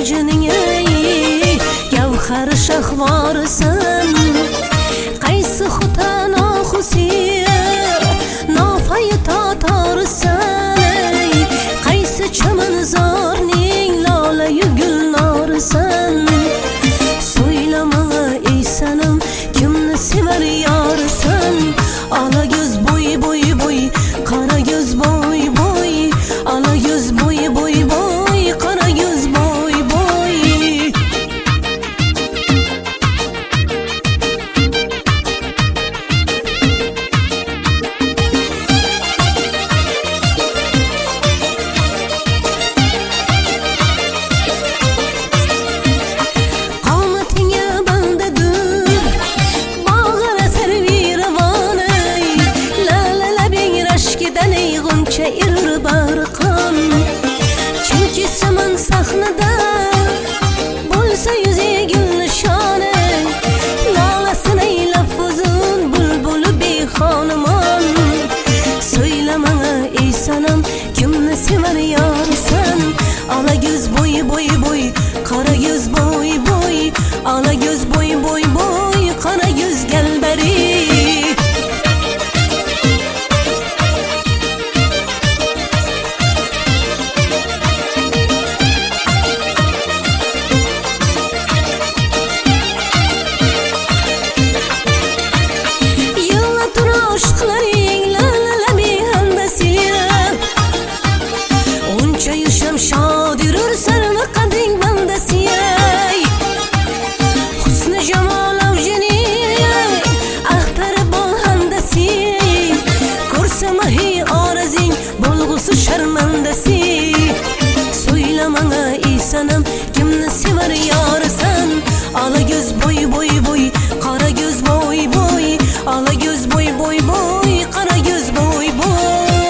ko'zining ey gavhar shahvorisan qaysi xutana xusir nofay tatorsan ey qaysi chamanzorning lola gulnorisan so'ylama ey sanam kimni sevar yorsan ala göz boy boy boy qara göz boy boy ala göz boy boy boy qara göz boy boy qomatinga bandadur bağıra servir vanay la la la bing rashkidan g'uncha irir barqan chunki saman sahnada bo'lsa yuzi gul nishoni lolasin ey lafuzun bulbuli bexonimon so'ylama ey sanam kimni sevar yorsan ala göz boy boy boy qara göz boy boy ala göz boy boy boy qara göz galbari شاد يرور سرم قدين بندسياي حسن جمال وجني اختر بالهندسي كرسي مهي آرزين بلغوس شرمندسي سويلما اي سنم كمن سيvar yarsan ala göz boy boy boy qara göz boy boy ala göz boy boy boy qara göz boy boy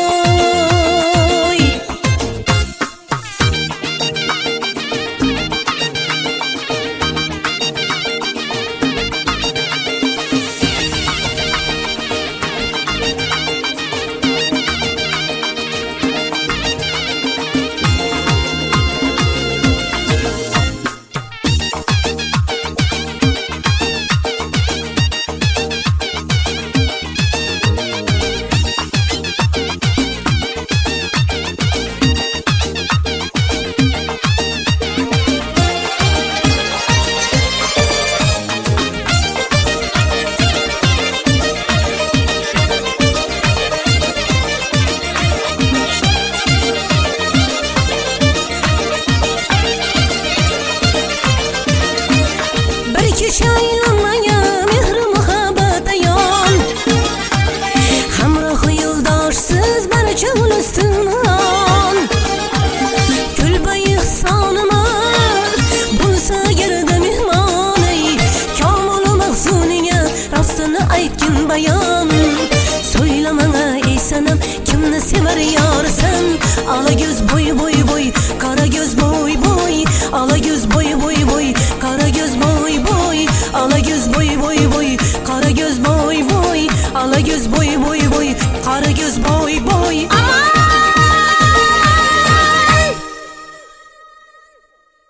Şaylanmaya mehr muhabbet ayon Hamroh yoldaşsız barcha ulustimon Kulbay ihsonima bo'lsa gerda mehmon Komil mahzuniga rostini aytgin bayon So'ylama ey sanam kimni sevar yorsan ala göz boy boy